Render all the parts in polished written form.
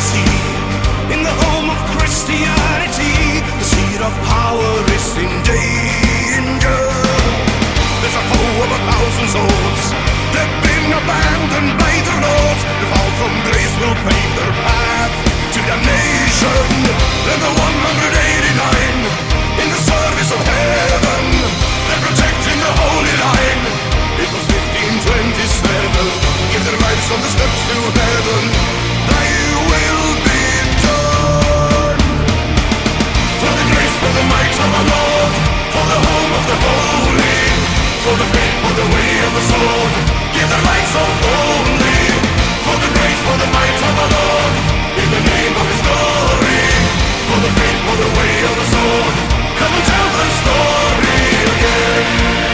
see. In the home of Christianity, the seed of power is in danger. There's a foe of 1,000 souls. They've been abandoned by the Lord. The fall from grace will pave their path to damnation. And the 189 in the service of heaven, they're protecting the holy line. It was 1527. Give their lives on the steps to heaven. Thy will be done. For the grace, for the might of our Lord, for the home of the holy, for the faith, for the way of the sword, give their lives so boldly. For the grace, for the might of our Lord, in the name of His glory, for the faith, for the way of the sword, come and tell the story again.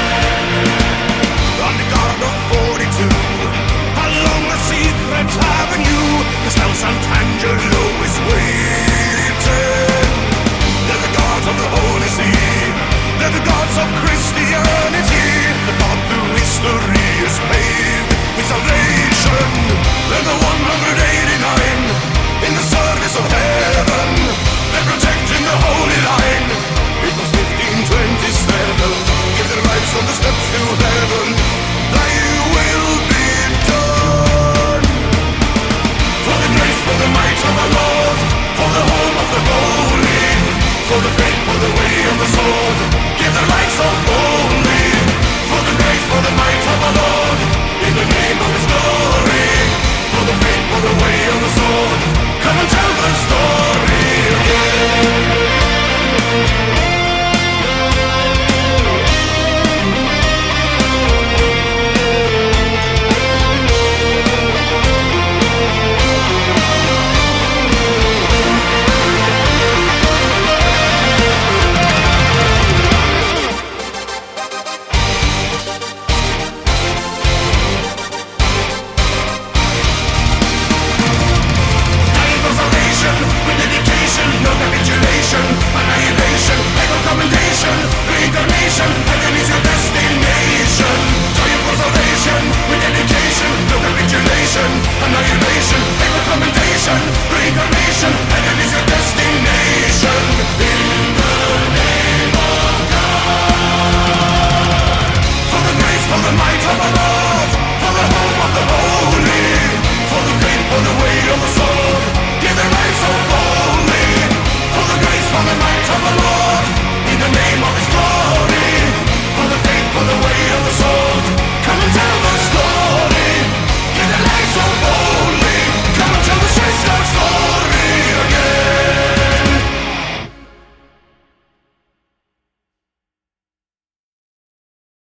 On the guard of 42, along the secret avenue, the Stel Sant'Angelo is waiting. They're the gods of the Holy See, they're the gods of Christianity. The path through history is paved with salvation. They're the 189 in the service of heaven. They're protecting the holy line. It was 1527. Give their lives on the steps to heaven. Thy will be done. For the grace, for the might of our Lord, for the home of the holy, for the faith, for the way of the sword, give their lives so boldly. For the grace, for the might of our Lord, in the name of His glory, for the faith, for the way of the sword, come and tell the story again. No capitulation, annihilation, lack of commendation, reincarnation, and then is your